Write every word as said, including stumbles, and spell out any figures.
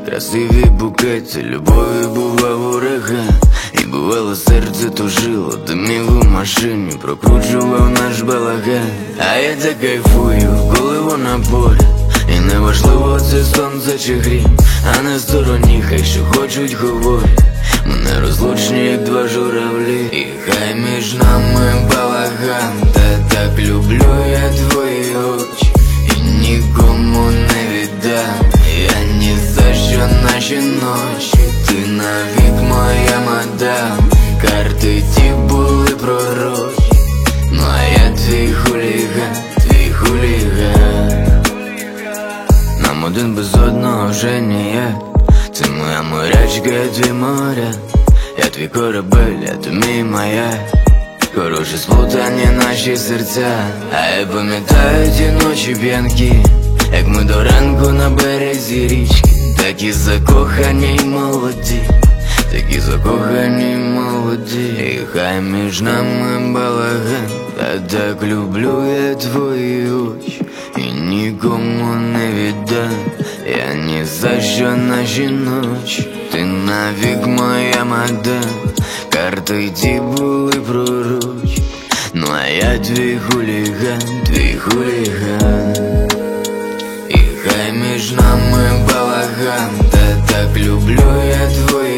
красиві букети, любові бував ураган. І бувало серце тужило, димів у машині, прокручував наш балаган. А я так кайфую, коли вона поряд, і неважливо, це сонце чи грім, а на стороні хай що хочуть говорять. Ми нерозлучні, як два журавлі, і хай між нами балаган. Та так люблю я твої очі, і нікому не віддам. Я ні за що наші ночі, ти навік моя мадам. Карти ті були пророчі, ну а я твій хуліган, твій хуліган. Нам один без одного вже ніяк. Це моя морячка, я твій моря. Я твій корабель, я ти мій маяк. Хороші сплутані наші серця. А я пам'ятаю ті ночі п'янкі, як ми до ранку на березі річки. Такі закохані й молоді, такі закохані й молоді. І хай між нами балаган. Та так люблю я твої очі, і нікому не віддам. Я ні за що наші ночі, ти навік моя мадам. Карти ті були пророчі, ну а я твій хуліган, твій хуліган. І хай між нами балаган. Та так люблю я твої